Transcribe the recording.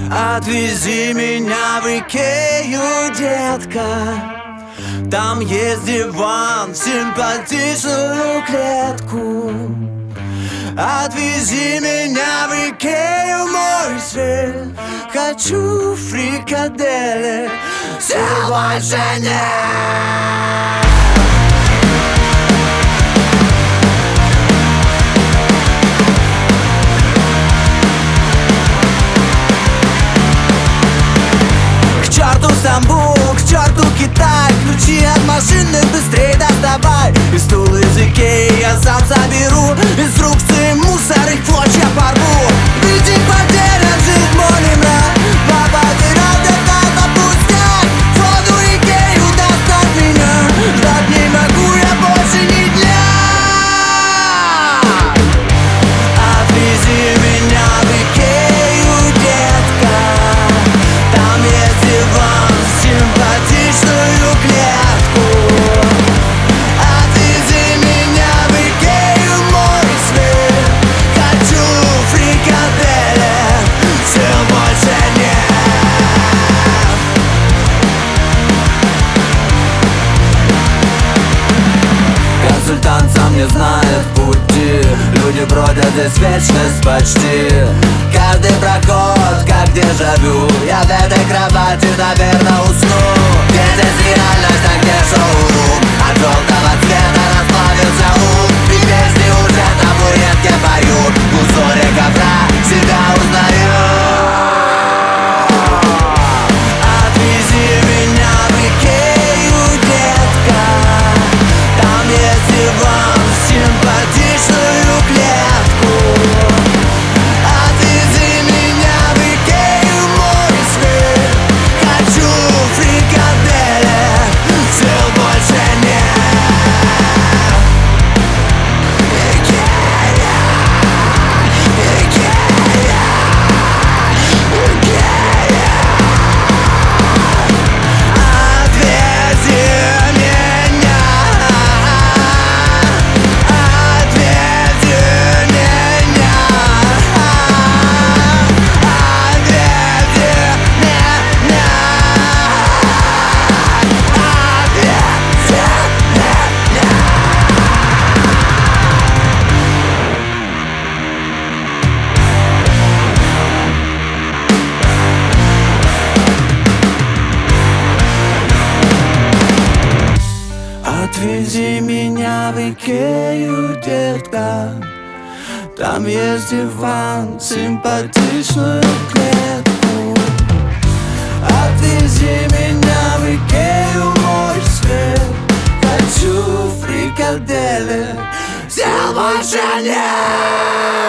Отвези меня в Икею, детка. Там есть диван, симпатичную клетку. Отвези меня в Икею, мой свет. Хочу фрикадели, все больше нет. К черту Стамбул, к черту Китай. Ключи от машины быстрей доставай. И стул из Икеи я сам соберу. Инструкции мусор, их клочья порву. Веди потерян, жизнь молим мрак. Папа, ты рад, это пустяк. Воду Икею доставь меня. Ждать не могу я больше ни дня. Отвези меня в Икею, детка. Там есть диван, симпатичную клетку. Отвези меня в Икею, мой свет. Хочу фрикадели, сил больше нет. Консультант сам не знает пути. Люди бродят здесь вечность почти. Каждый проход как дежавю. Я в этой кровати, наверное, усну. Где здесь реальность, а где шоурум? От желтого цвета расплавился ум. И песни уже табуретки поют. В узоре ковра себя узнаю. Отвези меня в Икею, детка. Там есть диван, симпатичную клетку. Отвези меня в Икею, мой свет. Хочу фрикадели, сил больше нет. Икея, Икея, Икея. Отвези меня, отвези меня, отвези меня, отвези меня в Икею, детка. Там есть диван, симпатичную клетку. Отвези меня в Икею, мой свет. Хочу фрикадели, сил больше нет.